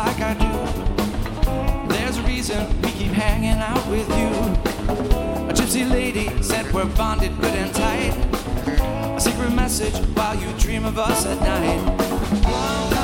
like I do. There's a reason we keep hanging out with you. A gypsy lady said we're bonded good and tight. A secret message while you dream of us at night.